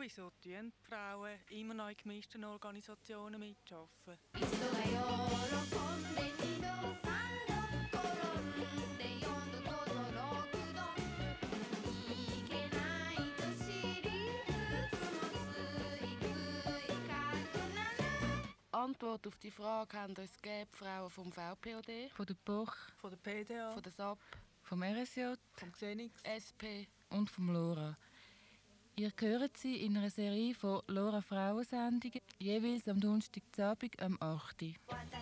wieso tun die Frauen immer noch in gemischten Organisationen mitarbeiten? Antwort auf die Frage haben uns gegeben die Frauen vom VPOD, von der BOCH, Von der PDA, von der SAP, vom RSJ, vom Xenix, SP und vom LoRa. Ihr hört sie in einer Serie von LoRa Frauensendungen, jeweils am Donnerstagabend am 8. Uhr.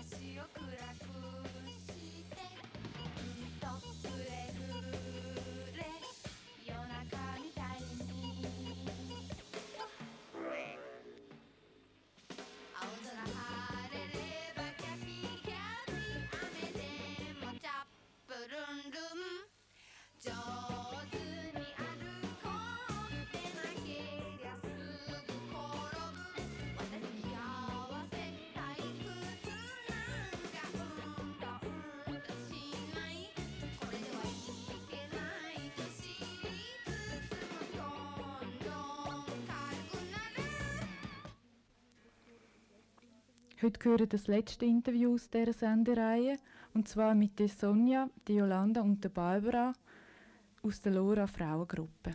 Heute gehört das letzte Interview aus dieser Sendereihe, und zwar mit der Sonja, der Jolanda und der Barbara aus der LoRa Frauengruppe.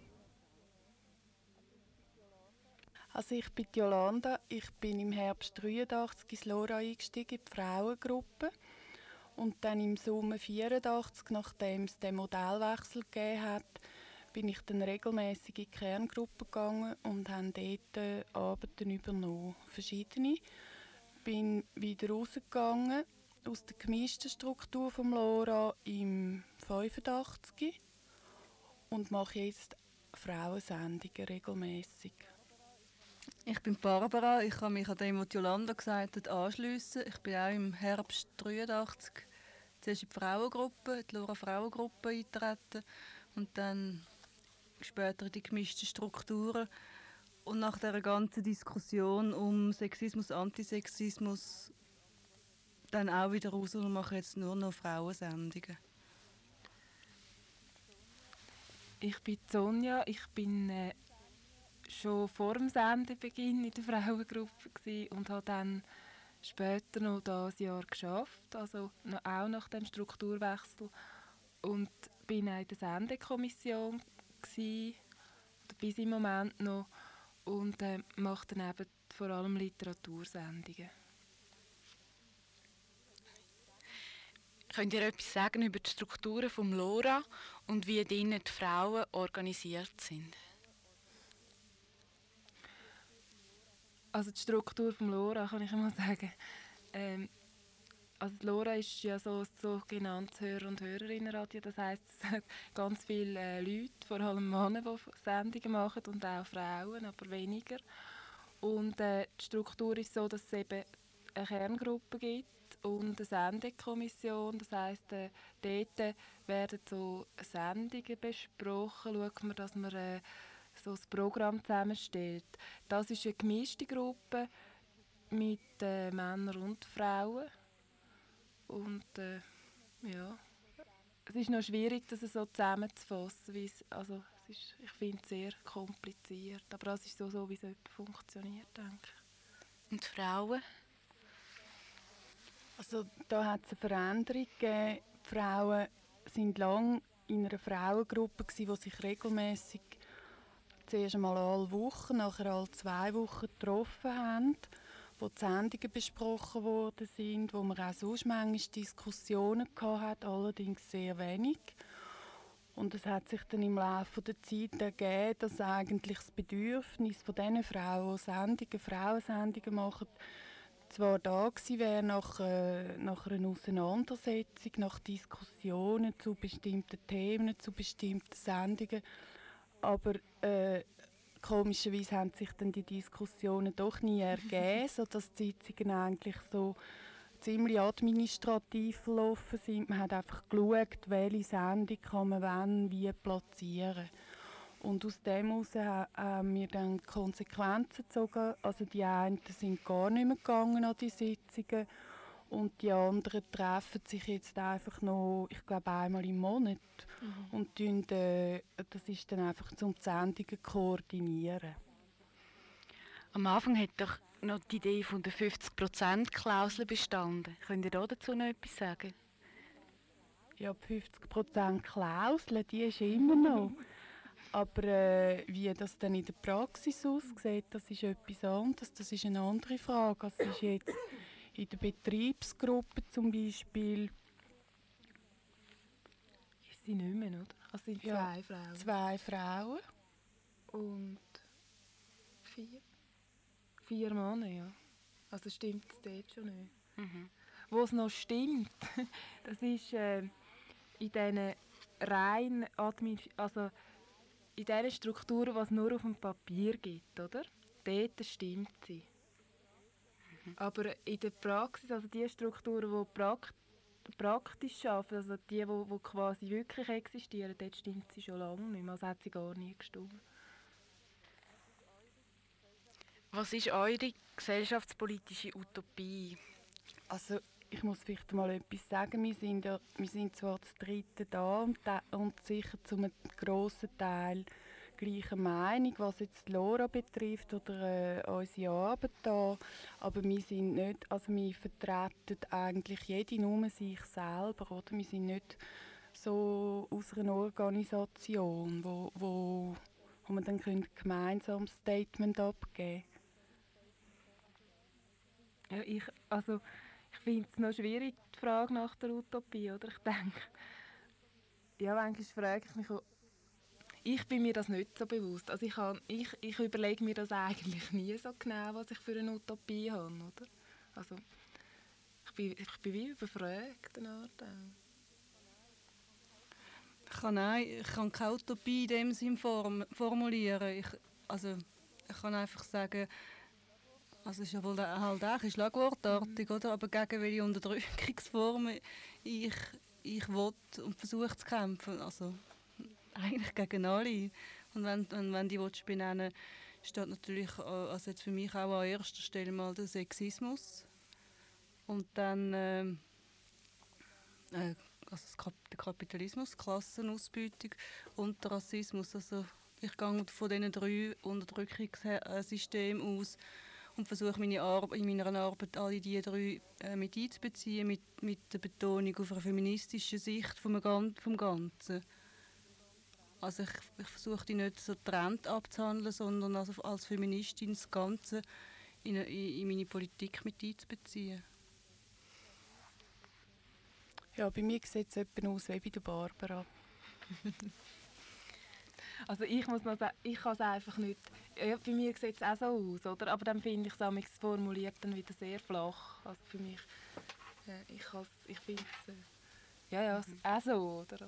Also ich bin Jolanda, ich bin im Herbst 1983 ins LoRa eingestiegen, in die Frauengruppe. Und dann im Sommer 1984, nachdem es den Modellwechsel gegeben hat, bin ich dann regelmäßig in die Kerngruppe gegangen und habe dort Arbeiten übernommen, verschiedene. Bin wieder rausgegangen aus der gemischten Struktur vom LoRa im 85 und mache jetzt Frauensendungen regelmäßig. Ich bin Barbara, ich kann mich an dem, was Jolanda gesagt hat, anschliessen. Ich bin auch im Herbst 1983 zuerst in die Frauengruppe, die LoRa Frauengruppe eingetreten und dann später in die gemischten Strukturen. Und nach dieser ganzen Diskussion um Sexismus, Antisexismus dann auch wieder raus und mache jetzt nur noch Frauensendungen. Ich bin Sonja, ich bin schon vor dem Sendebeginn in der Frauengruppe gewesen und habe dann später noch das Jahr geschafft, also auch nach dem Strukturwechsel, und bin auch in der Sendekommission gewesen, oder bis im Moment noch, und mache dann eben vor allem Literatursendungen. Könnt ihr etwas sagen über die Strukturen vom LoRa und wie drinnen die Frauen organisiert sind? Also die Struktur vom LoRa kann ich einmal sagen. Also das LoRa ist ja so ein sogenanntes Hörer- und Hörerinnenradio. Das heisst, es hat ganz viele Leute, vor allem Männer, die Sendungen machen, und auch Frauen, aber weniger. Und die Struktur ist so, dass es eben eine Kerngruppe gibt und eine Sendekommission. Das heisst, dort werden so Sendungen besprochen. Schaut man, dass man so ein Programm zusammenstellt. Das ist eine gemischte Gruppe mit Männern und Frauen. Und ja, es ist noch schwierig, das so zusammenzufassen. Ich finde es sehr kompliziert. Aber das ist so wie es funktioniert, denke ich. Und die Frauen? Also da hat es eine Veränderung gegeben. Die Frauen waren lange in einer Frauengruppe, die sich regelmäßig zuerst einmal alle Wochen, nachher alle 2 Wochen getroffen haben, wo die Sendungen besprochen worden sind, wo man auch sonst manchmal Diskussionen hatte, allerdings sehr wenig. Und es hat sich dann im Laufe der Zeit ergeben, dass eigentlich das Bedürfnis von diesen Frauen, die Frauensendungen machen, zwar da gewesen wäre nach einer Auseinandersetzung, nach Diskussionen zu bestimmten Themen, zu bestimmten Sendungen, aber komischerweise haben sich dann die Diskussionen doch nie ergeben, sodass die Sitzungen eigentlich so ziemlich administrativ verlaufen sind. Man hat einfach geschaut, welche Sendung kann man wann wie platzieren. Und aus dem heraus haben wir dann Konsequenzen gezogen. Also die einen sind gar nicht mehr gegangen an die Sitzungen und die anderen treffen sich jetzt einfach noch, ich glaube, einmal im Monat. Und das ist dann einfach zum Sendungen koordinieren. Am Anfang hat doch noch die Idee von der 50%-Klausel bestanden. Könnt ihr da dazu noch etwas sagen? Ja, die 50% Klausel, die ist immer noch. Aber wie das dann in der Praxis aussieht, das ist etwas anderes. Das ist eine andere Frage. Also ist jetzt in der Betriebsgruppe zum Beispiel Ist sie nicht mehr, oder? Also es sind Ja, 2 Frauen. 2 Frauen. Und 4 Männer, ja. Also stimmt es dort schon nicht. Wo es noch stimmt, das ist in diesen rein also in diesen Strukturen, die es nur auf dem Papier gibt, oder? Dort stimmt sie. Aber in der Praxis, also die Strukturen, die praktisch arbeiten, also die quasi wirklich existieren, dort stimmt sie schon lange nicht mehr. Also hat sie gar nie gestimmt. Was ist eure gesellschaftspolitische Utopie? Also ich muss vielleicht mal etwas sagen. Wir sind zwar das dritte da und sicher zu einem grossen Teil gleicher Meinung, was jetzt Lora betrifft oder unsere Arbeit da. Aber wir sind nicht, also wir vertreten eigentlich jede nur sich selber, oder? Wir sind nicht so aus einer Organisation, wo man dann gemeinsam ein Statement abgeben können. Ja, ich finde es noch schwierig, die Frage nach der Utopie. Oder? Ich denke, ja, manchmal frage ich mich auch, ich bin mir das nicht so bewusst. Also ich überlege mir das eigentlich nie so genau, was ich für eine Utopie habe. Oder? Also, ich bin wie überfragt. Eine Art auch. Ich kann keine Utopie in dem Sinn formulieren. Ich kann einfach sagen, also es ist ja wohl halt auch ein schlagwortartig, oder? Aber gegen welche Unterdrückungsformen ich will und versuche zu kämpfen. Also eigentlich gegen alle. Und wenn die benennen willst, steht natürlich also jetzt für mich auch an erster Stelle mal der Sexismus. Und dann der Kapitalismus, Klassenausbeutung und der Rassismus. Also ich gehe von diesen 3 Unterdrückungssystemen aus und versuche in meiner Arbeit alle diese 3 mit einzubeziehen, mit der Betonung auf einer feministischen Sicht vom Ganzen. Also ich versuche die nicht so getrennt abzuhandeln, sondern als Feministin das Ganze in meine Politik mit einzubeziehen. Ja, bei mir sieht es etwa aus wie bei der Barbara. Also ich muss noch sagen, ich kann es einfach nicht. Ja, bei mir sieht es auch so aus, oder? Aber dann finde ich es formuliert dann wieder sehr flach. Also für mich, ich finde es auch so, oder?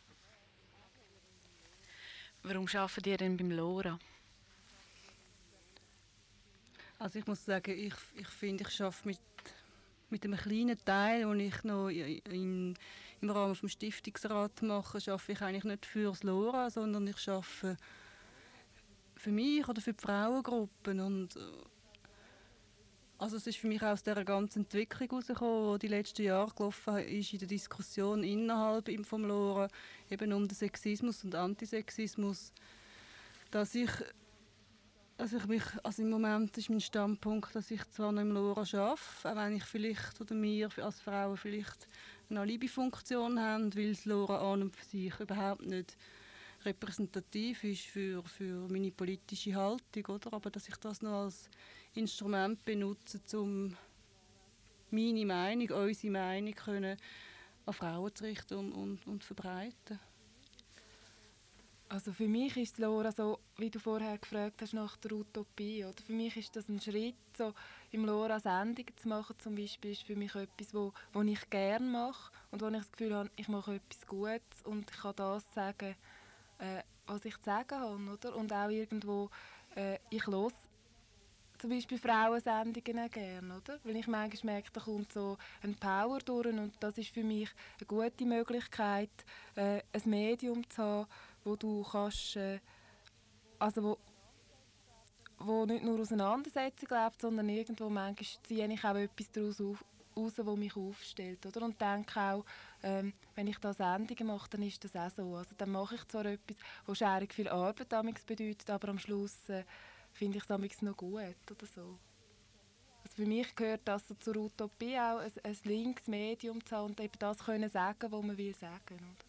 Warum arbeitet ihr denn beim Lora? Also ich muss sagen, ich finde, ich arbeite mit einem kleinen Teil, den ich noch im Rahmen des Stiftungsrats mache, arbeite ich eigentlich nicht für das Lora, sondern ich arbeite für mich oder für die Frauengruppen. Und also es ist für mich auch aus dieser ganzen Entwicklung herausgekommen, die letzten Jahre gelaufen ist in der Diskussion innerhalb vom Lora, eben um den Sexismus und Antisexismus, dass im Moment ist mein Standpunkt, dass ich zwar noch im Lora arbeite, auch wenn ich vielleicht oder wir als Frauen vielleicht eine Alibi-Funktion haben, weil das Lora an und für sich überhaupt nicht repräsentativ ist für meine politische Haltung, oder? Aber dass ich das noch als Instrument benutze, um meine Meinung, unsere Meinung können an Frauen zu richten und zu verbreiten. Also für mich ist Lora so, wie du vorher gefragt hast nach der Utopie, oder? Für mich ist das ein Schritt, so im Lora Sendungen zu machen, zum Beispiel, ist für mich etwas, wo ich gerne mache und wo ich das Gefühl habe, ich mache etwas Gutes und ich kann das sagen, was ich zu sagen habe, oder? Und auch irgendwo, ich höre zum Beispiel Frauensendungen auch gerne, oder? Weil ich manchmal merke, da kommt so ein Power durch und das ist für mich eine gute Möglichkeit, ein Medium zu haben, wo du kannst, wo nicht nur Auseinandersetzung läuft, sondern irgendwo manchmal ziehe ich auch etwas daraus raus, das mich aufstellt, oder? Und denke auch, wenn ich da Sendungen mache, dann ist das auch so. Also dann mache ich zwar etwas, was schärig viel Arbeit damals bedeutet, aber am Schluss finde ich es manchmal noch gut oder so. Also für mich gehört das so zur Utopie auch, ein linkes Medium zu haben und eben das können sagen, was man will sagen. Oder?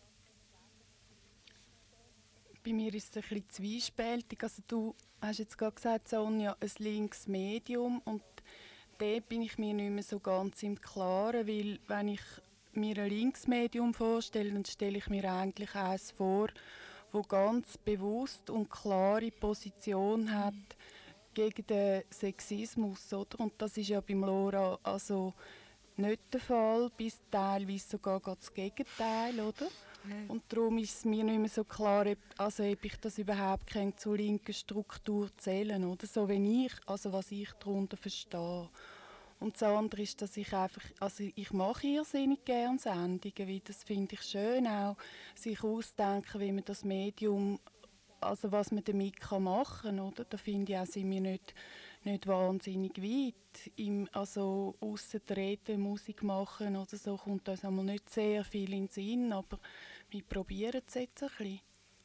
Bei mir ist es ein bisschen zwiespältig. Also du hast jetzt gerade gesagt, Sonja, ein linkes Medium, und da bin ich mir nicht mehr so ganz im Klaren, weil wenn ich mir ein linkes Medium vorstelle, dann stelle ich mir eigentlich eines vor, wo ganz bewusst und klare Position hat gegen den Sexismus, oder? Und das ist ja beim LoRa also nicht der Fall, bis teilweise sogar das Gegenteil, oder? Und darum ist es mir nicht mehr so klar, ob ich das überhaupt zur linken Struktur zählen, oder? So wie was ich darunter verstehe. Und das andere ist, dass ich ich mache irrsinnig gerne Sendungen, weil das finde ich schön, auch sich ausdenken, wie man das Medium, also was man damit machen kann, oder? Da finde ich auch, sind wir nicht wahnsinnig weit. Ausser der Rede, Musik machen oder so, kommt uns einmal nicht sehr viel in den Sinn, aber wir probieren es jetzt ein bisschen.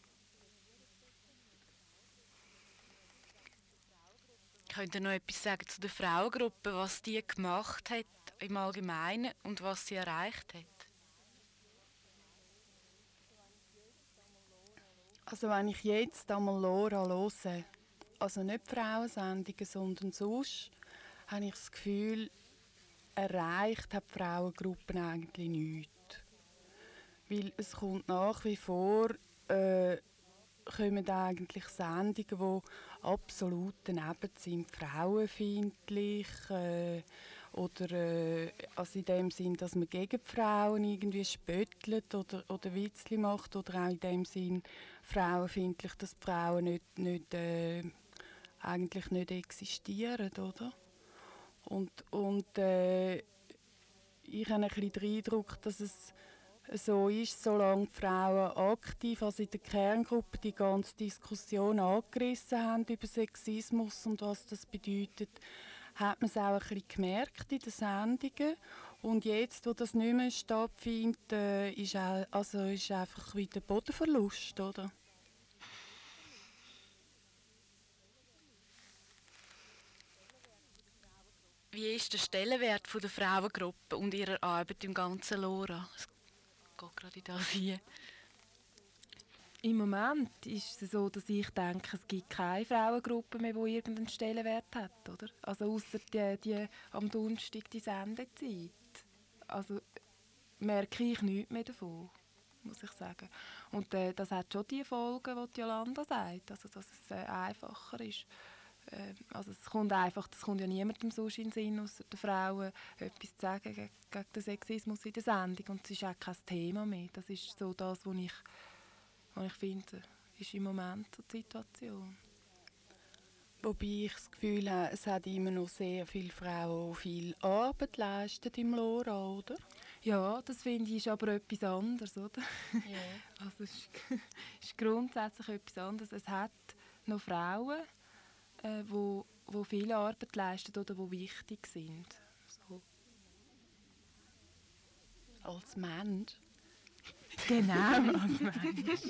Könnt ihr noch etwas sagen zu der Frauengruppe, was die gemacht hat im Allgemeinen und was sie erreicht hat? Also wenn ich jetzt einmal LoRa höre, also nicht Frauensendungen, sondern sonst, habe ich das Gefühl, erreicht hat die Frauengruppen eigentlich nichts. Weil es kommt nach wie vor, kommen eigentlich Sendungen, die absolut daneben sind, frauenfeindlich, oder also in dem Sinn, dass man gegen die Frauen irgendwie spöttelt oder Witzli macht, oder auch in dem Sinn frauenfeindlich, dass die Frauen eigentlich nicht existieren, oder? Und ich habe ein bisschen den Eindruck, dass es so ist, solange die Frauen aktiv, also in der Kerngruppe, die ganze Diskussion angerissen haben über Sexismus und was das bedeutet, hat man es auch ein bisschen gemerkt in den Sendungen. Und jetzt, wo das nicht mehr stattfindet, ist einfach wieder Bodenverlust, oder? Wie ist der Stellenwert der Frauengruppe und ihrer Arbeit im ganzen LoRa? Es geht gerade in das hier. Im Moment ist es so, dass ich denke, es gibt keine Frauengruppe mehr, die irgendeinen Stellenwert hat, oder? Also ausser die am Donnerstag die Sendezeit. Also merke ich nichts mehr davon, muss ich sagen. Und das hat schon die Folgen, die Jolanda sagt, also dass es einfacher ist. Also das kommt ja niemandem sonst in den Sinn, ausser den Frauen, etwas zu sagen gegen den Sexismus in der Sendung. Und es ist auch kein Thema mehr. Das ist so das, was ich finde, ist im Moment so die Situation. Wobei ich das Gefühl habe, es hat immer noch sehr viele Frauen, die viel Arbeit leisten im LoRa, oder? Ja, das finde ich ist aber etwas anderes, oder? Ja. Also es ist grundsätzlich etwas anderes. Es hat noch Frauen, die viel Arbeit leisten oder die wichtig sind. So. Als Mensch? Genau, als Mensch.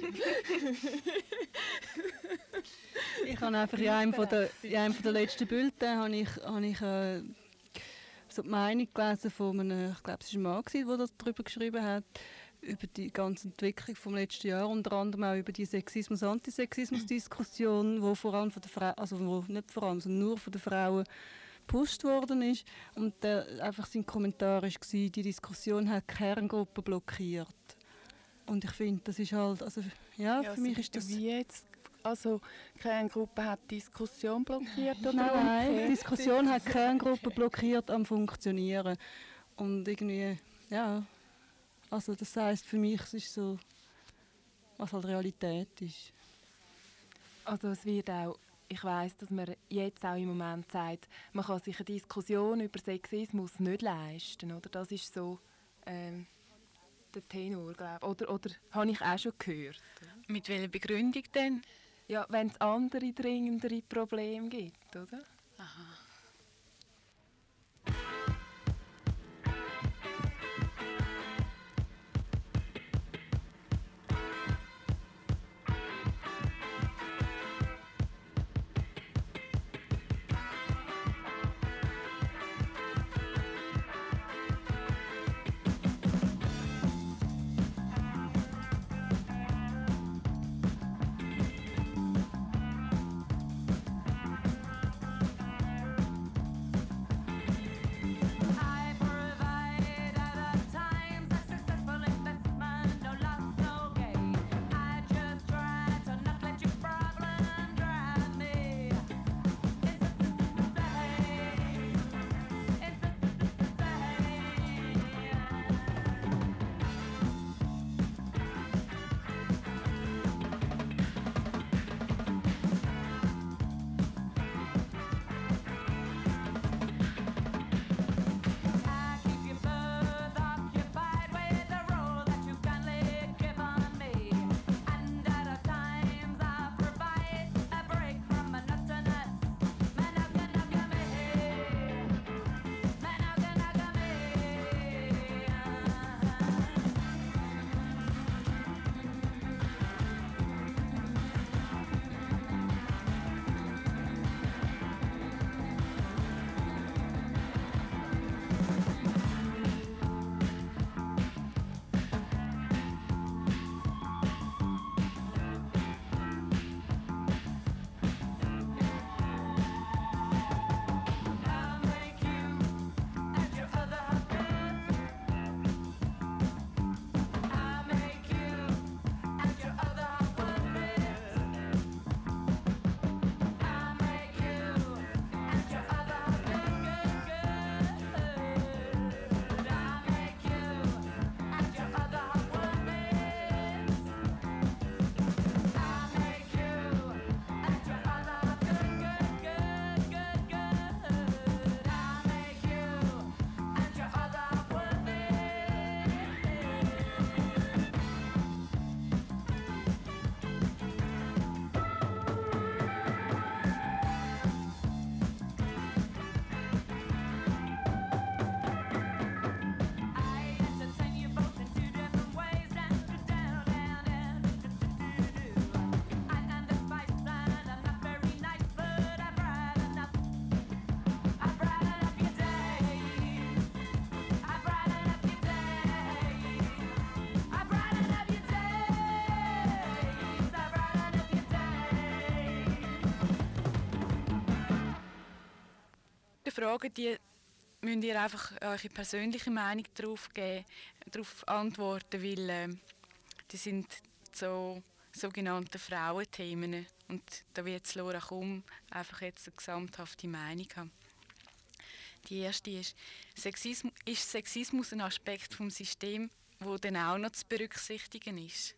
Ich habe einfach in einem der letzten Bulletins habe ich so die Meinung gelesen von einem, ich glaube, es war ein Mann, der darüber geschrieben hat, über die ganze Entwicklung vom letzten Jahr, unter anderem auch über die Sexismus-Antisexismus-Diskussion, die vor allem von der Frau, also wo nicht vor allem, sondern nur von den Frauen gepusht worden ist. Und einfach sein Kommentar war, die Diskussion hat die Kerngruppe blockiert. Und ich finde, das ist halt, also ja, für mich ist das... Wie jetzt? Also die Kerngruppe hat die Diskussion blockiert? Oder Nein, die Diskussion hat die Kerngruppe blockiert am Funktionieren. Und irgendwie, ja... Also das heisst, für mich es ist so, was halt Realität ist. Also es wird auch, ich weiss, dass man jetzt auch im Moment sagt, man kann sich eine Diskussion über Sexismus nicht leisten, oder? Das ist so der Tenor, glaube ich. Oder habe ich auch schon gehört. Mit welcher Begründung denn? Ja, wenn es andere dringendere Probleme gibt, oder? Aha. Fragen, die müsst ihr einfach eure persönliche Meinung darauf antworten, weil die sind so sogenannte Frauenthemen. Und da wird jetzt Laura kaum einfach jetzt eine gesamthafte Meinung haben. Die erste ist Sexismus ein Aspekt vom System, wo dann auch noch zu berücksichtigen ist?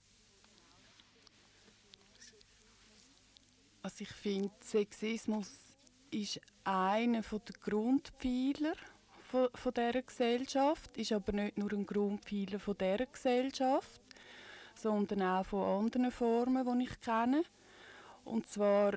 Also ich finde, Sexismus ist einer der Grundpfeiler von dieser Gesellschaft, ist aber nicht nur ein Grundpfeiler von dieser Gesellschaft, sondern auch von anderen Formen, die ich kenne. Und zwar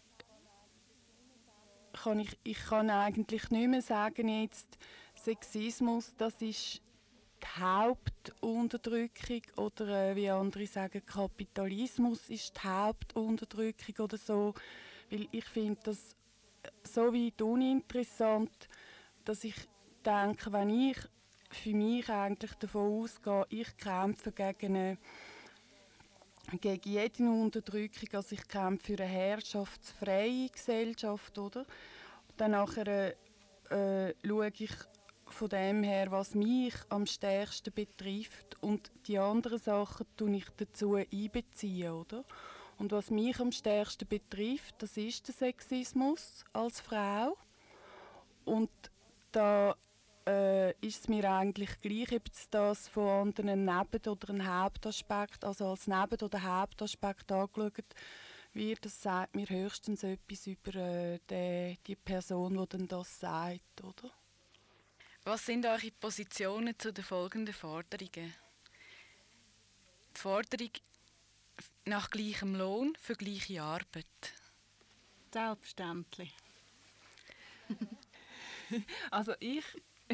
ich kann eigentlich nicht mehr sagen, jetzt Sexismus, das ist die Hauptunterdrückung oder wie andere sagen, Kapitalismus ist die Hauptunterdrückung oder so. Weil ich finde das so weit uninteressant, dass ich denke, wenn ich für mich eigentlich davon ausgehe, ich kämpfe gegen jede Unterdrückung, also ich kämpfe für eine herrschaftsfreie Gesellschaft, oder? Dann nachher schaue ich von dem her, was mich am stärksten betrifft, und die anderen Sachen tue ich dazu einbeziehen, oder? Und was mich am stärksten betrifft, das ist der Sexismus als Frau. Und da ist es mir eigentlich gleich, ob es das von anderen Neben- oder ein Hauptaspekt, also als Neben- oder Hauptaspekt angeschaut wird, das sagt mir höchstens etwas über die Person, die dann das sagt, oder? Was sind eure Positionen zu den folgenden Forderungen? Die Forderung nach gleichem Lohn für gleiche Arbeit. Selbstverständlich. Also ich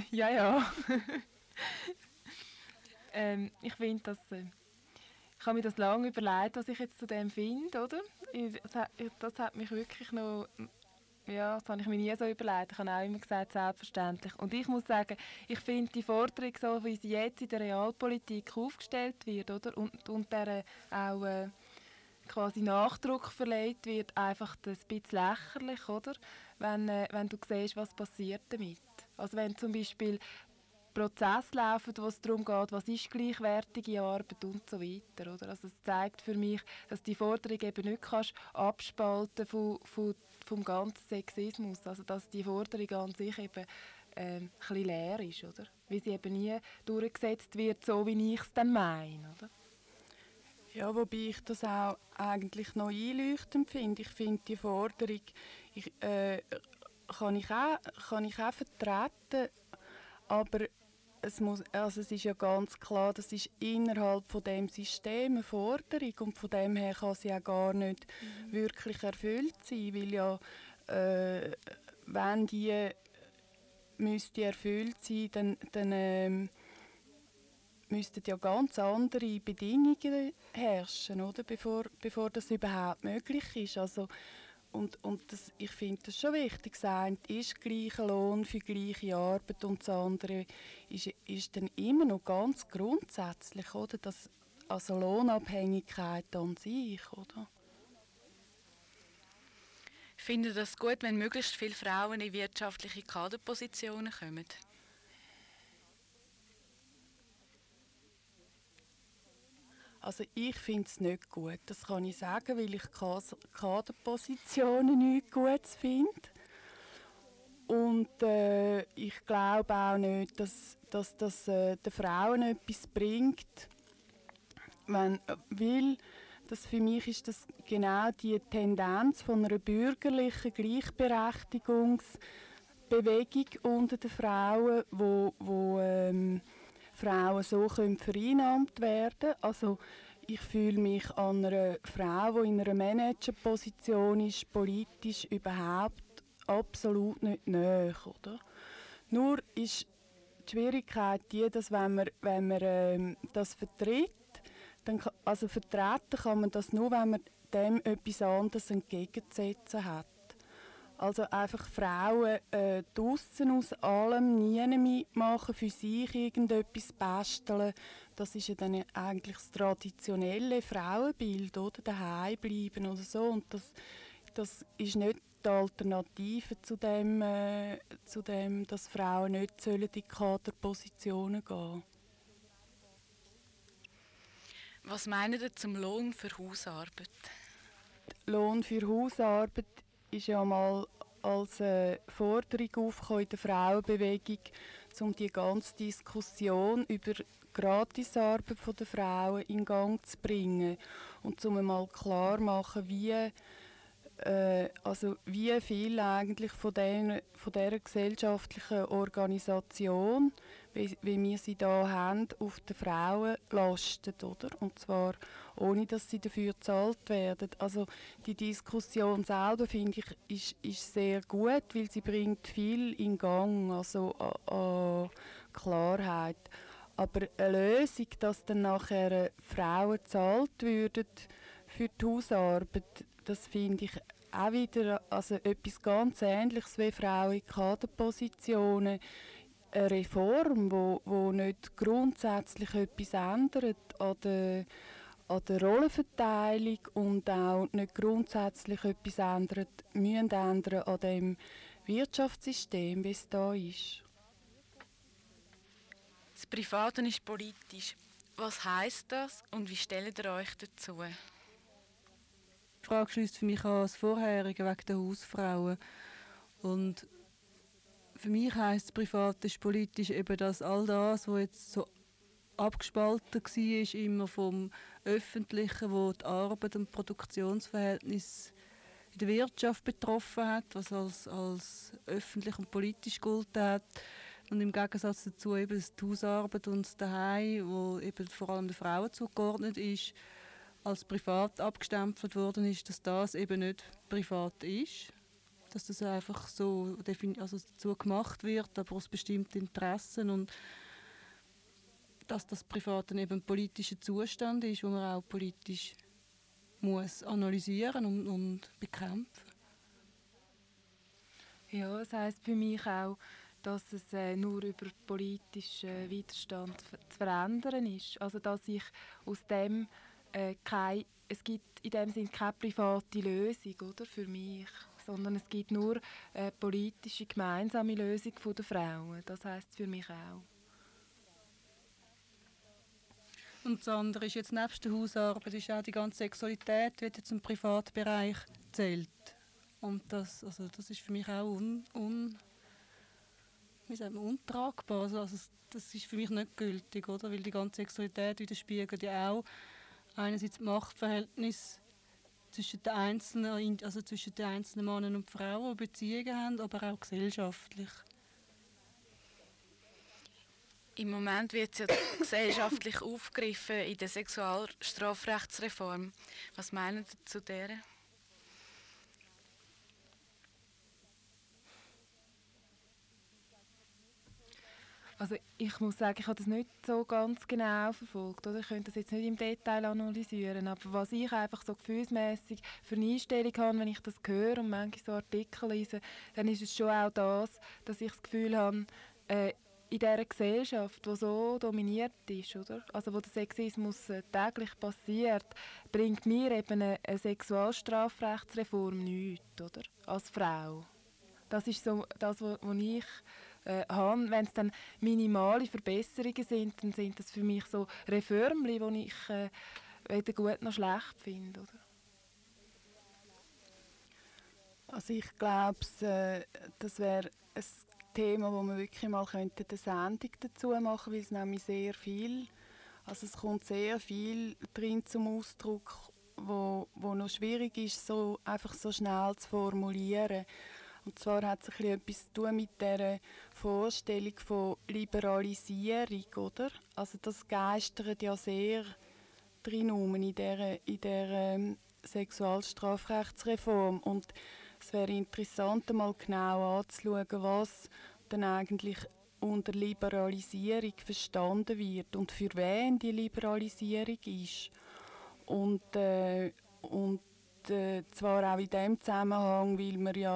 ich finde, dass ich habe mir das lange überlegt, was ich jetzt zu dem finde, oder? Das hat mich wirklich noch, das habe ich mir nie so überlegt. Ich habe auch immer gesagt, selbstverständlich. Und ich muss sagen, ich finde die Forderung, so wie sie jetzt in der Realpolitik aufgestellt wird, oder? Und der auch quasi Nachdruck verleiht wird, einfach ein bisschen lächerlich, oder? Wenn du siehst, was passiert damit. Also wenn zum Beispiel Prozesse laufen, wo es darum geht, was ist gleichwertige Arbeit und so weiter. Oder? Also es zeigt für mich, dass die Forderung eben nicht kannst abspalten vom ganzen Sexismus. Also dass die Forderung an sich eben ein bisschen leer ist, oder? Weil sie eben nie durchgesetzt wird, so wie ich es dann meine. Oder? Ja, wobei ich das auch eigentlich noch einleuchtend finde. Ich finde die Forderung kann ich auch vertreten, aber es ist ja ganz klar, das ist innerhalb von dem System eine Forderung und von dem her kann sie auch gar nicht wirklich erfüllt sein, weil ja, wenn die müsste erfüllt sein, dann müssten ja ganz andere Bedingungen herrschen, oder? Bevor das überhaupt möglich ist. Also, ich finde das schon wichtig. Das eine ist gleicher Lohn für gleiche Arbeit und das andere ist dann immer noch ganz grundsätzlich, oder? Also Lohnabhängigkeit an sich, oder? Ich finde das gut, wenn möglichst viele Frauen in wirtschaftliche Kaderpositionen kommen. Also ich finde es nicht gut. Das kann ich sagen, weil ich Kaderpositionen nicht gut finde. Und ich glaube auch nicht, dass das den Frauen etwas bringt. Weil das für mich ist das genau die Tendenz von einer bürgerlichen Gleichberechtigungsbewegung unter den Frauen, wo Frauen so vereinnahmt werden können. Also ich fühle mich an einer Frau, die in einer Managerposition ist, politisch überhaupt absolut nicht nahe, oder? Nur ist die Schwierigkeit die, dass wenn man das vertritt, also vertreten kann man das nur, wenn man dem etwas anderes entgegenzusetzen hat. Also einfach Frauen draussen aus allem nie mitmachen, für sich irgendetwas basteln. Das ist ja dann eigentlich das traditionelle Frauenbild, oder? Daheim bleiben oder so. Und das ist nicht die Alternative zu dem, dass Frauen nicht in die Kaderpositionen gehen sollen. Was meinen Sie zum Lohn für Hausarbeit? Lohn für Hausarbeit ist ja mal als Forderung aufgekommen in der Frauenbewegung, um die ganze Diskussion über Gratisarbeit der Frauen in Gang zu bringen und um einmal klar zu machen, wie viel eigentlich von dieser gesellschaftlichen Organisation, wie wir sie hier haben, auf den Frauen lastet, oder? Und zwar ohne, dass sie dafür bezahlt werden. Also die Diskussion selber, finde ich, ist sehr gut, weil sie bringt viel in Gang, also an Klarheit. Aber eine Lösung, dass dann nachher Frauen bezahlt würden für die Hausarbeit, das finde ich auch wieder etwas ganz Ähnliches wie Frauen in Kaderpositionen. Eine Reform, wo nicht grundsätzlich etwas ändert an der Rollenverteilung und auch nicht grundsätzlich etwas ändern an dem Wirtschaftssystem, wie es da ist. Das Private ist politisch. Was heisst das und wie stellt ihr euch dazu? Die Frage schließt für mich an das Vorherige wegen der Hausfrauen. Und für mich heisst privat ist politisch eben, dass all das, was jetzt so abgespalten war, immer vom Öffentlichen, wo die Arbeit und Produktionsverhältnis in der Wirtschaft betroffen hat, was als öffentlich und politisch gegolten hat. Und im Gegensatz dazu eben die Hausarbeit und das Zuhause, wo eben vor allem den Frauen zugeordnet ist, als privat abgestempelt worden ist, dass das eben nicht privat ist. Dass das einfach so dazu gemacht wird, aber aus bestimmten Interessen. Und dass das privat dann eben ein politischer Zustand ist, den man auch politisch muss analysieren und bekämpfen. Ja, das heisst für mich auch, dass es nur über politischen Widerstand zu verändern ist. Also dass ich aus dem es gibt in dem Sinne keine private Lösung, oder, für mich, sondern es gibt nur eine politische gemeinsame Lösung der Frauen. Das heisst für mich auch. Und das andere ist jetzt nebst der Hausarbeit ist auch die ganze Sexualität, die jetzt im Privatbereich zählt. Und das ist für mich auch untragbar. Also das ist für mich nicht gültig, oder? Weil die ganze Sexualität widerspiegelt ja auch einerseits das Machtverhältnis zwischen den einzelnen Männern und Frauen, die Beziehungen haben, aber auch gesellschaftlich. Im Moment wird es ja gesellschaftlich aufgegriffen in der Sexualstrafrechtsreform. Was meinen Sie zu der? Also ich muss sagen, ich habe das nicht so ganz genau verfolgt. Oder? Ich könnte das jetzt nicht im Detail analysieren, aber was ich einfach so gefühlsmässig für eine Einstellung habe, wenn ich das höre und manchmal so Artikel lese, dann ist es schon auch das, dass ich das Gefühl habe, in dieser Gesellschaft, die so dominiert ist, oder? Also wo der Sexismus täglich passiert, bringt mir eben eine Sexualstrafrechtsreform nichts, oder? Als Frau. Das ist so das, was ich habe. Wenn es dann minimale Verbesserungen sind, dann sind das für mich so Reformchen, die ich weder gut noch schlecht finde, oder? Also ich glaube, das wäre ein Thema, wo wir wirklich mal eine Sendung dazu machen könnten, weil es nämlich sehr viel, also es kommt sehr viel drin zum Ausdruck, wo noch schwierig ist, so einfach so schnell zu formulieren. Und zwar hat es etwas zu tun mit dieser Vorstellung von Liberalisierung, oder? Also das geistert ja sehr drin in dieser Sexualstrafrechtsreform. Und es wäre interessant, mal genau anzuschauen, was dann eigentlich unter Liberalisierung verstanden wird und für wen die Liberalisierung ist. Und zwar auch in dem Zusammenhang, weil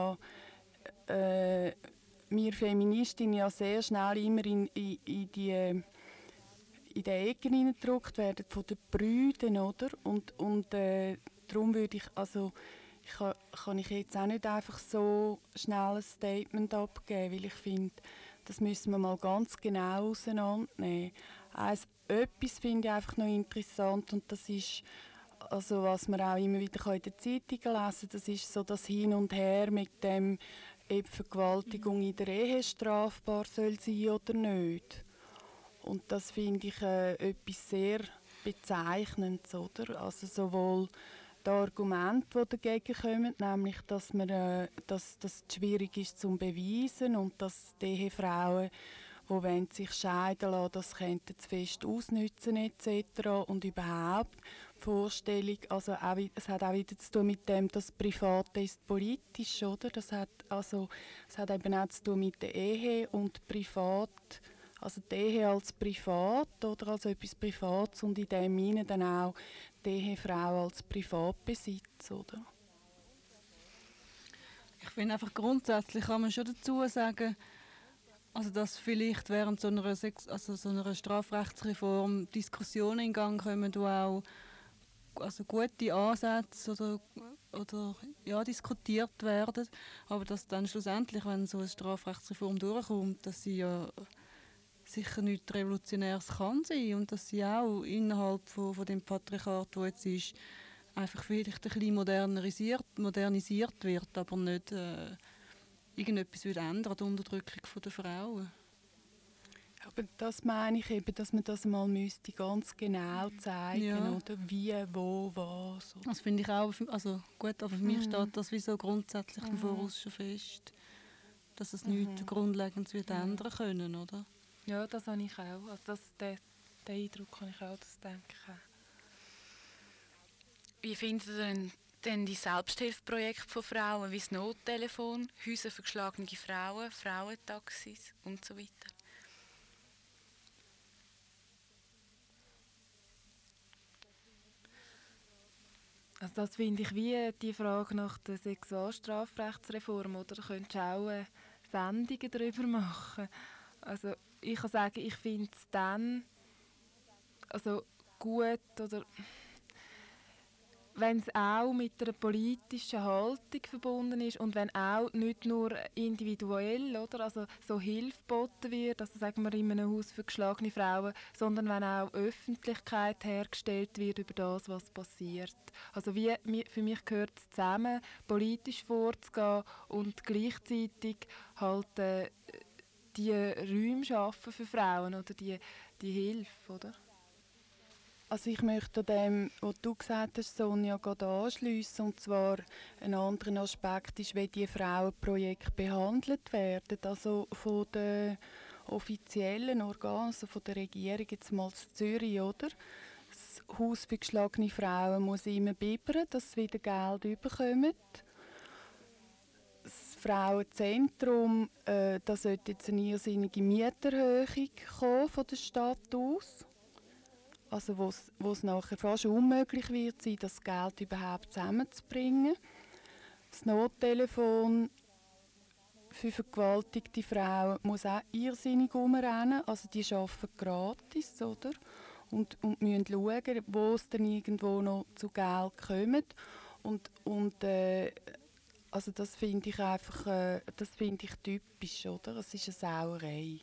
wir Feministinnen ja sehr schnell immer in die Ecken hineingedrückt werden von den Brüden, oder? Und darum würde ich kann ich jetzt auch nicht einfach so schnell ein Statement abgeben, weil ich finde, das müssen wir mal ganz genau auseinandernehmen. Etwas finde ich einfach noch interessant und das ist, also was man auch immer wieder in den Zeitungen lesen kann, das ist so das Hin und Her mit dem, ob Vergewaltigung in der Ehe strafbar soll sein oder nicht. Und das finde ich etwas sehr Bezeichnendes, oder? Also sowohl die Argumente, die dagegen kommen, nämlich, dass es schwierig ist zu beweisen und dass die Ehefrauen, die sich scheiden lassen, das könnten zu fest ausnützen etc. Und überhaupt die Vorstellung, also auch, es hat auch wieder zu tun mit dem, dass Private ist politisch, oder? Es hat eben auch zu tun mit der Ehe und Privat, also die Ehe als Privat, oder? Also etwas Privates und in dem hinein dann auch die Ehefrau als Privatbesitz, oder? Ich finde einfach grundsätzlich kann man schon dazu sagen, also dass vielleicht während so einer Strafrechtsreform Diskussionen in Gang kommen, wo auch also gute Ansätze oder ja, diskutiert werden, aber dass dann schlussendlich, wenn so eine Strafrechtsreform durchkommt, dass sie ja sicher nichts Revolutionäres kann sein und dass sie auch innerhalb von dem Patriarchat, wo jetzt ist, einfach vielleicht ein bisschen modernisiert wird, aber nicht irgendetwas wird ändern, die Unterdrückung der Frauen. Aber das meine ich eben, dass man das mal müsste ganz genau zeigen, Ja. oder? Wie, wo, was. Das finde ich auch, also gut, aber für mich steht das wie so grundsätzlich im Voraus schon fest, dass es nichts Grundlegendes wird ändern können, oder? Ja, das habe ich auch. Also den Eindruck habe ich auch, das denke ich auch. Wie findet ihr denn die Selbsthilfeprojekte von Frauen, wie das Nottelefon, Häuser für geschlagene Frauen, Frauentaxis und so weiter? Also das finde ich wie die Frage nach der Sexualstrafrechtsreform, oder? Da könntest du auch Sendungen darüber machen. Also ich kann sagen, ich finde es dann also gut, oder wenn es auch mit einer politischen Haltung verbunden ist und wenn auch nicht nur individuell, oder, also so Hilfe geboten wird, also sagen wir in einem Haus für geschlagene Frauen, sondern wenn auch Öffentlichkeit hergestellt wird über das, was passiert. Also für mich gehört es zusammen, politisch vorzugehen und gleichzeitig halt die Räume schaffen für Frauen oder die Hilfe, oder? Also ich möchte an dem, was du gesagt hast, Sonja, gerade anschliessen. Und zwar ein anderer Aspekt ist, wie die Frauenprojekte behandelt werden. Also von den offiziellen Organen, also von der Regierung, jetzt mal in Zürich, oder? Das Haus für geschlagene Frauen muss immer bibbern, dass sie wieder Geld bekommen. Das Frauenzentrum, da sollte jetzt eine irrsinnige Mieterhöhung kommen von der Stadt aus. Also wo es nachher fast unmöglich wird sein, das Geld überhaupt zusammenzubringen. Das Nottelefon für vergewaltigte Frauen muss auch irrsinnig rumrennen. Also die arbeiten gratis, oder? Und müssen schauen, wo es dann irgendwo noch zu Geld kommt. Also das finde ich einfach typisch, oder? Es ist eine Sauerei.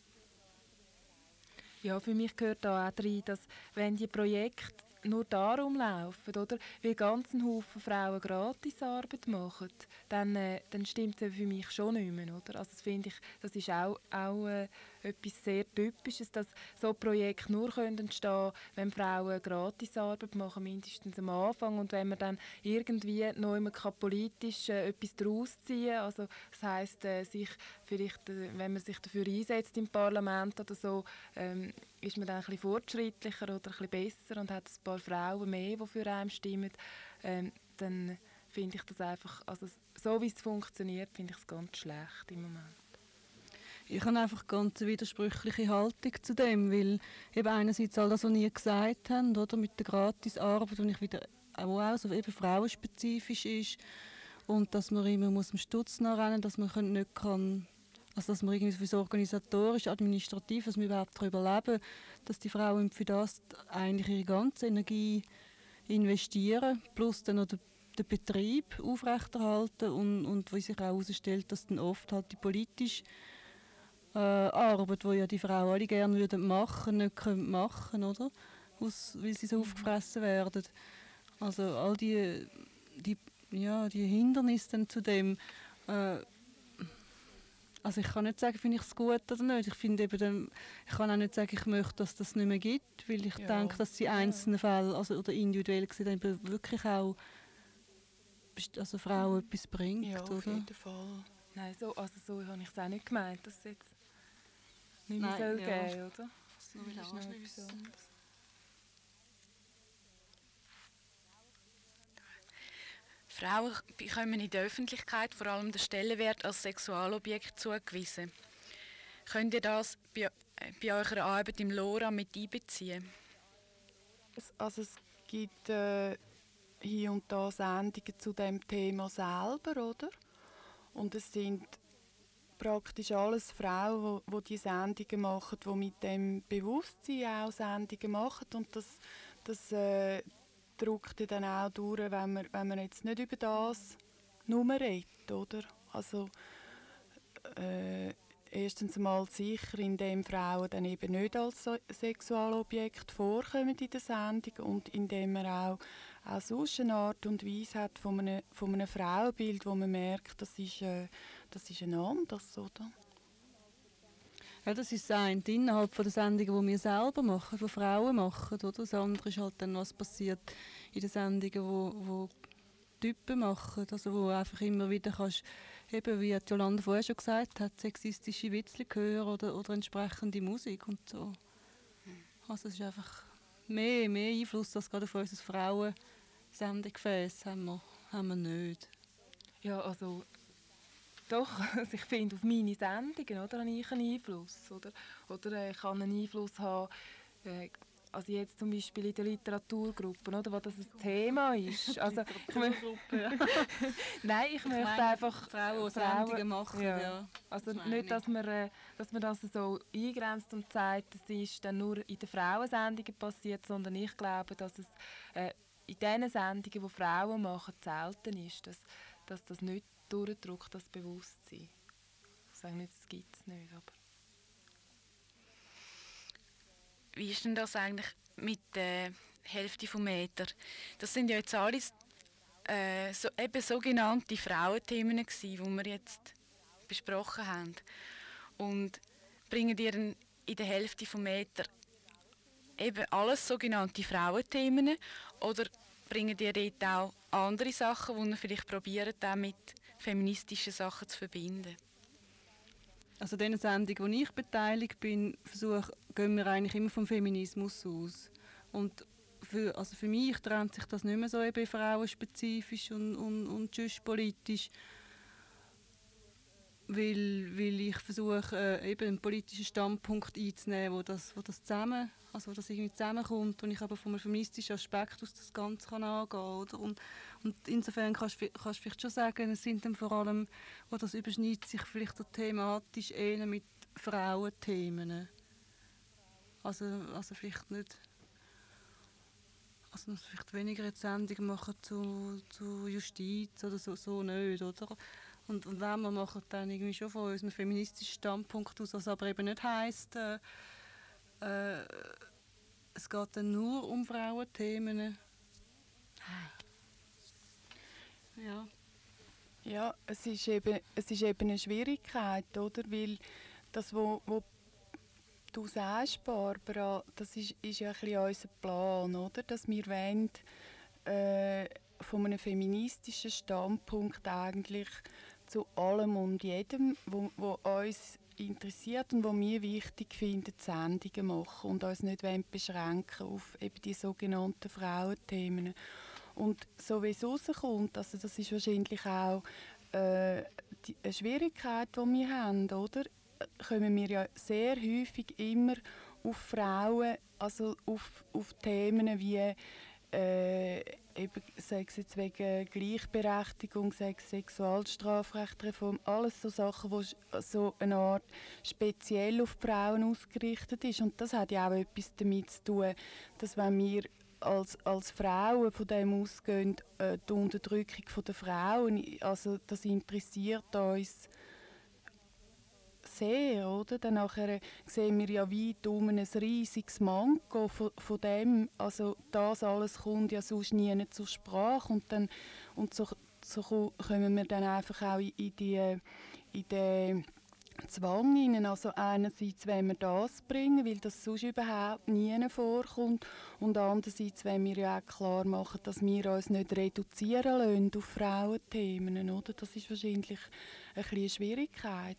Ja, für mich gehört da auch rein, dass wenn die Projekte nur darum laufen, oder, weil ganz ein Haufen Frauen Gratisarbeit machen, dann stimmt es für mich schon nicht mehr, oder? Also das finde ich, das ist auch etwas sehr Typisches, dass so Projekte nur entstehen können, wenn Frauen Gratisarbeit machen, mindestens am Anfang, und wenn man dann irgendwie noch immer politisch etwas daraus ziehen kann. Also das heisst, wenn man sich dafür einsetzt im Parlament oder so, ist man dann ein bisschen fortschrittlicher oder ein bisschen besser und hat ein paar Frauen mehr, die für einen stimmen, dann finde ich das einfach, also so wie es funktioniert, finde ich es ganz schlecht im Moment. Ich habe einfach ganz eine widersprüchliche Haltung zu dem, weil eben einerseits all das, was ihr gesagt habt, oder, mit der Gratisarbeit, und ich wieder auch so eben frauenspezifisch ist, und dass man immer muss dem Stutz nachrennen, dass man nicht kann, also dass man irgendwie so organisatorisch, administrativ, dass man überhaupt überleben, dass die Frauen für das eigentlich ihre ganze Energie investieren, plus dann noch den Betrieb aufrechterhalten und wie sich auch herausstellt, dass dann oft halt die politische Arbeit, die ja die Frauen alle gerne würden machen, nicht können machen, oder? Weil sie so aufgefressen werden. Also all die Hindernisse dann zu dem, also ich kann nicht sagen, finde ich es gut oder nicht. Ich finde eben, ich kann auch nicht sagen, ich möchte, dass das nicht mehr gibt, weil ich denke, dass die einzelnen Fälle, also oder individuell gesehen, eben wirklich auch also Frauen etwas bringt, Ja, auf oder? jeden Fall. Nein, so habe ich es auch nicht gemeint, dass es jetzt nicht mehr Nein, soll ja. geben, oder? Das will Das ist noch etwas anschliessen. anderes. Frauen bekommen in der Öffentlichkeit vor allem den Stellenwert als Sexualobjekt zugewiesen. Könnt ihr das bei eurer Arbeit im LoRa mit einbeziehen? Also es gibt hier und da Sendungen zu dem Thema selber, oder? Und es sind praktisch alles Frauen, die die Sendungen machen, die mit dem Bewusstsein auch Sendungen machen. Und das drückt ja dann auch durch, wenn man jetzt nicht über das nur redet, oder? Also erstens mal sicher, indem Frauen dann eben nicht als Sexualobjekt vorkommen in der Sendung und indem man auch sonst eine Art und Weise hat von einem Frauenbild, wo man merkt, das ist ein anderes, oder? Ja, das ist das eine innerhalb von der Sendungen, die wir selber machen, die Frauen machen. Oder? Das andere ist halt dann, was passiert in den Sendungen, wo Typen machen. Also wo einfach immer wieder kannst, eben wie Jolanda vorher schon gesagt hat, sexistische Witze hören oder entsprechende Musik und so. Also es ist einfach mehr Einfluss als gerade auf unser Frauen-Sendegefäß haben wir nicht. Ja, also doch, also ich finde, auf meine Sendungen oder, habe ich einen Einfluss. Oder ich kann einen Einfluss haben, also jetzt zum Beispiel in der Literaturgruppe, oder, wo das ein Thema ist. Also, Nein, ich möchte einfach Frauen, die Sendungen machen. Ja. Also das nicht, dass man das so eingrenzt und sagt, das ist dann nur in den Frauensendungen passiert, sondern ich glaube, dass es in den Sendungen, die Frauen machen, selten ist, dass das nicht durchdrückt, das Bewusstsein. Ich sage nicht, das gibt es nicht, aber... Wie ist denn das eigentlich mit der Hälfte vom Meter? Das sind ja jetzt alles eben sogenannte Frauenthemen gewesen, die wir jetzt besprochen haben. Und bringen ihr in der Hälfte vom Meter eben alles sogenannte Frauenthemen oder bringen ihr dort auch andere Sachen, die ihr vielleicht probiert, auch mit feministischen Sachen zu verbinden? Also in den Sendungen, wo ich beteiligt bin, gehen wir eigentlich immer vom Feminismus aus. Und für mich trennt sich das nicht mehr so eben frauenspezifisch und just politisch, weil ich versuche, eben einen politischen Standpunkt einzunehmen, wo das irgendwie zusammenkommt und ich aber von einem feministischen Aspekt aus das Ganze angehen kann. Oder? Und insofern kannst du vielleicht schon sagen, es sind dann vor allem, wo das überschneidet sich vielleicht so thematisch eher mit Frauenthemen. Also vielleicht nicht, also vielleicht weniger jetzt Sendungen machen zu Justiz oder so nicht, oder? Und wenn wir machen dann irgendwie schon von unserem feministischen Standpunkt aus, was aber eben nicht heisst, es geht dann nur um Frauenthemen. Ja. Ja, es ist eben eine Schwierigkeit, oder? Weil das, wo du sagst, Barbara, das ist ja ein bisschen unser Plan, oder? Dass wir wollen, von einem feministischen Standpunkt eigentlich zu allem und jedem, wo uns interessiert und was wir wichtig finden, Sendungen machen und uns nicht beschränken auf eben die sogenannten Frauenthemen. Und so wie es rauskommt, also das ist wahrscheinlich auch eine Schwierigkeit, die wir haben, oder? Kommen wir ja sehr häufig immer auf Frauen, also auf Themen wie eben, sei es jetzt wegen Gleichberechtigung, sei es Sexualstrafrechtreform, alles so Sachen, die so eine Art speziell auf die Frauen ausgerichtet ist. Und das hat ja auch etwas damit zu tun, dass wenn wir als Frauen von dem ausgehen, die Unterdrückung der Frauen, also das interessiert uns sehr, oder? Dann nachher sehen wir ja weit um ein riesiges Manko von dem, also das alles kommt ja sonst nie zur Sprache und so kommen wir dann einfach auch in den Zwang hinein. Also einerseits wollen wir das bringen, weil das sonst überhaupt nie vorkommt, und andererseits wollen wir ja auch klar machen, dass wir uns nicht reduzieren lassen auf Frauenthemen, oder? Das ist wahrscheinlich ein bisschen eine Schwierigkeit.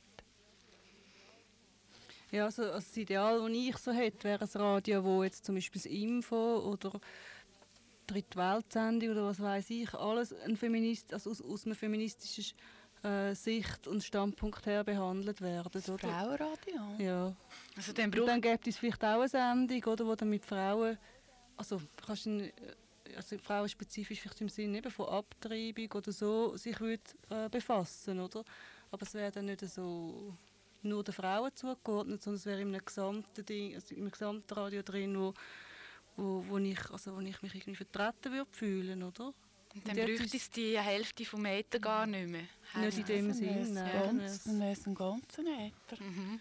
Ja, also das Ideal, das ich so hätte, wäre ein Radio, wo jetzt zum Beispiel das Info oder Dritte Weltsendung oder was weiß ich, alles also aus einer feministischen Sicht und Standpunkt her behandelt werden. Das Frauenradio? Ja. Also und dann gibt es vielleicht auch eine Sendung, oder, wo dann mit Frauen, also frauenspezifisch vielleicht im Sinne eben von Abtreibung oder so, sich befassen, oder? Aber es wäre dann nicht so nur den Frauen zugeordnet, sondern es wäre in einem gesamten Ding, also im gesamten Radio drin, wo ich mich irgendwie vertreten würde fühlen, oder? Und dann bräuchte es die Hälfte vom Äther gar nicht mehr. Nicht in dem Sinn, nein. Dann wäre es ein ganzer Äther. Mhm.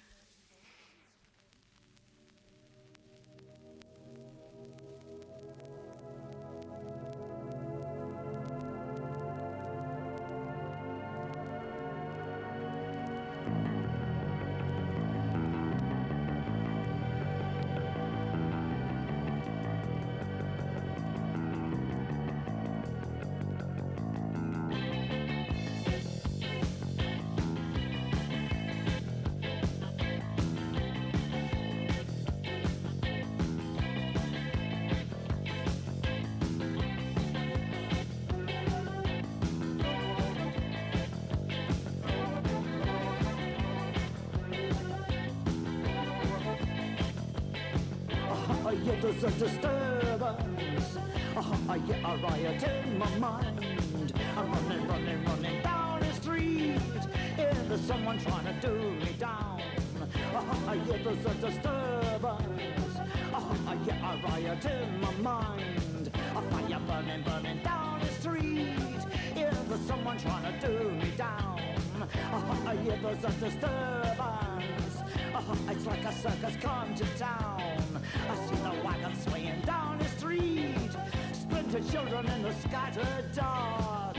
Yeah, there's a disturbance. I get a riot in my mind. I'm running down the street. Yeah, there's someone trying to do me down. Yeah, there's a disturbance. I get a riot in my mind. A fire burning down the street. Yeah, there's someone trying to do me down. Yeah, there's a disturbance. It's like a circus come to town. I see the wagon swaying down the street. Splintered children in the scattered dark.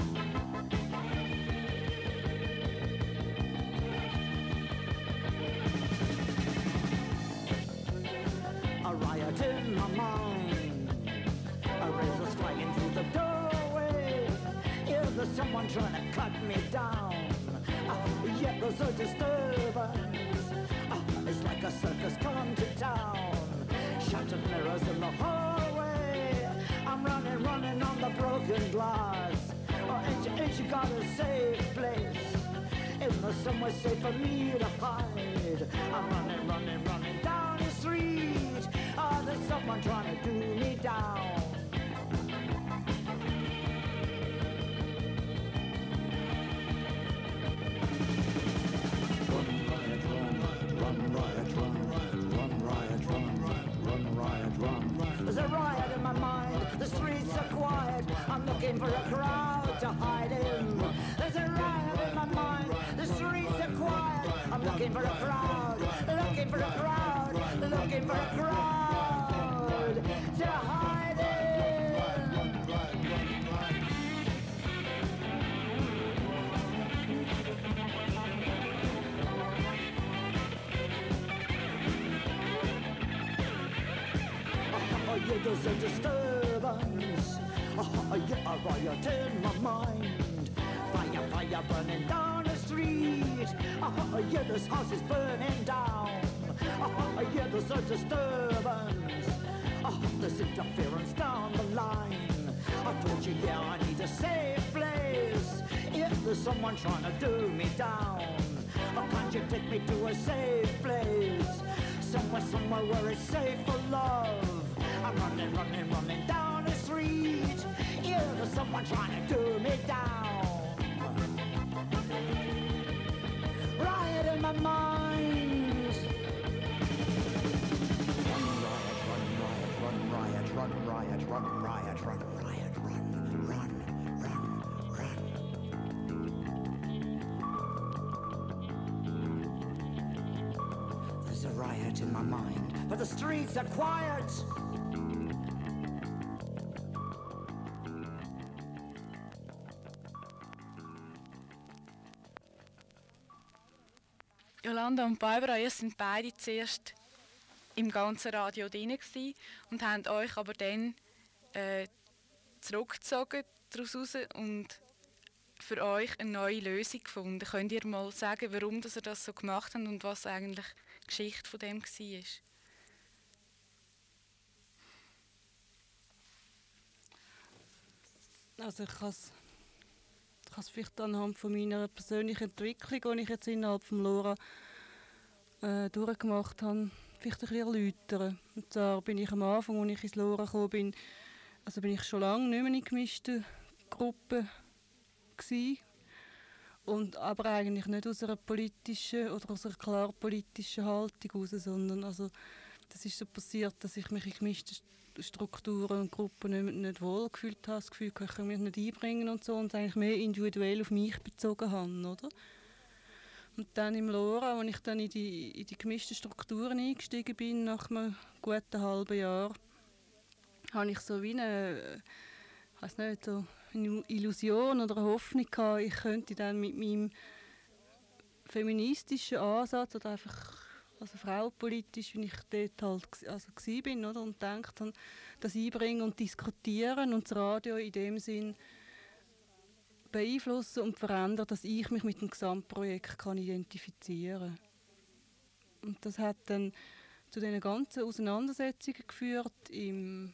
A riot in my mind. A razor's flying through the doorway. Yeah, there's someone trying to cut me down. Yet there's a disturbance. It's like a circus come to town. Shattered mirrors in the hallway. I'm running on the broken glass. Ain't you got a safe place? Isn't there somewhere safe for me to hide? I'm running down the street. There's someone trying to do me down. There's a riot in my mind, the streets are quiet. I'm looking for a crowd to hide in. There's a riot in my mind, the streets are quiet. I'm looking for a crowd, looking for a crowd, looking for a crowd to hide in. Yeah, there's a disturbance. Yeah, a riot in my mind. Fire burning down the street. Yeah, this house is burning down. Yeah, there's a disturbance. There's interference down the line. I told you, yeah, I need a safe place. Yeah, there's someone trying to do me down. Can't you take me to a safe place? Somewhere where it's safe for love. I'm running down the street. Yeah, there's someone trying to do me down. Riot in my mind. Run riot, run riot, run riot, run riot, riot in my mind, but the streets are quiet. Jolanda und Barbara, ihr sind beide zuerst im ganzen Radio drin gewesen und haben euch aber dann zurückgezogen daraus raus und für euch eine neue Lösung gefunden. Könnt ihr mal sagen, warum ihr das so gemacht habt und was eigentlich die Geschichte von dem war? Also ich kann es vielleicht anhand von meiner persönlichen Entwicklung, die ich jetzt innerhalb von LoRa durchgemacht habe, vielleicht ein bisschen erläutern. Und zwar bin ich am Anfang, als ich ins LoRa gekommen bin, also bin ich schon lange nicht mehr in gemischten Gruppen gewesen. Und aber eigentlich nicht aus einer politischen oder aus einer klar politischen Haltung heraus, sondern also, das ist so passiert, dass ich mich in gemischten Strukturen und Gruppen nicht wohl gefühlt habe, das Gefühl, ich kann mich nicht einbringen und so, und es eigentlich mehr individuell auf mich bezogen habe, oder? Und dann im LoRa, als ich dann in die gemischten Strukturen eingestiegen bin, nach einem guten halben Jahr, habe ich so wie eine, ich weiss nicht, so eine Illusion oder eine Hoffnung gehabt, ich könnte dann mit meinem feministischen Ansatz oder einfach also frauenpolitisch, wie ich dort halt also war, oder, und gedacht habe, das einbringen und diskutieren und das Radio in dem Sinn beeinflussen und verändern, dass ich mich mit dem Gesamtprojekt kann identifizieren kann. Und das hat dann zu diesen ganzen Auseinandersetzungen geführt im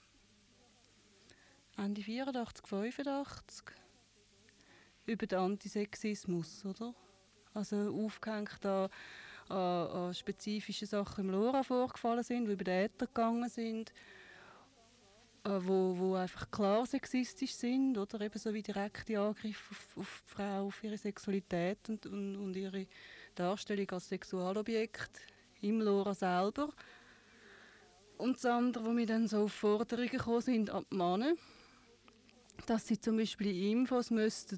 Ende 84, 85 über den Antisexismus, oder? Also aufgehängt an spezifische Sachen im LoRa vorgefallen sind, die über den Äther gegangen sind, wo einfach klar sexistisch sind, oder eben so wie direkte Angriffe auf die Frau, auf ihre Sexualität und ihre Darstellung als Sexualobjekt im LoRa selber. Und das andere, wo mir dann so auf Forderungen gekommen sind an die Männer, dass sie zum Beispiel in Infos müssten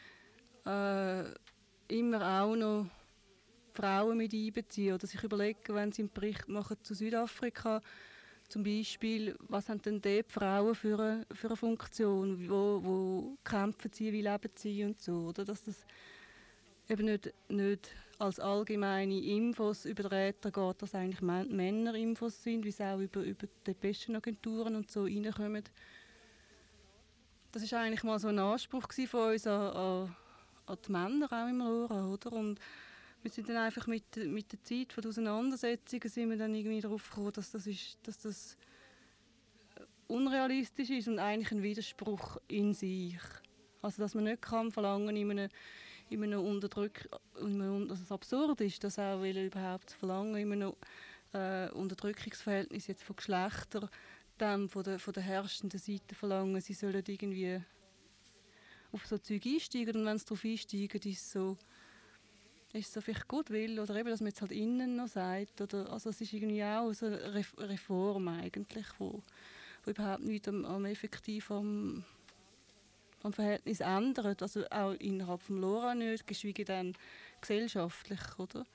immer auch noch Frauen mit einbeziehen oder sich überlegen, wenn sie einen Bericht machen zu Südafrika, zum Beispiel, was haben denn dort Frauen für eine Funktion, wo kämpfen sie, wie leben sie und so, oder? Dass das eben nicht als allgemeine Infos über den Äther geht, dass eigentlich Männerinfos sind, wie sie auch über die Peschenagenturen und so reinkommen. Das war eigentlich mal so ein Anspruch von uns an die Männer auch im LoRa, oder? Und wir sind dann einfach mit der Zeit von der Auseinandersetzungen sind wir dann irgendwie darauf gekommen, dass das unrealistisch ist und eigentlich ein Widerspruch in sich. Also dass man nicht kann verlangen in einem dass es absurd ist, das auch überhaupt zu verlangen in einem Unterdrückungsverhältnis jetzt von Geschlechtern, dann von der herrschenden Seite verlangen, sie sollen irgendwie auf so Zeug einsteigen, und wenn sie darauf einsteigen, ist es so vielleicht gut will, oder eben, dass man jetzt halt innen noch sagt, oder, also es ist irgendwie auch so eine Reform eigentlich, wo überhaupt nichts am Verhältnis ändert, also auch innerhalb des LoRa nicht, geschweige denn gesellschaftlich, oder?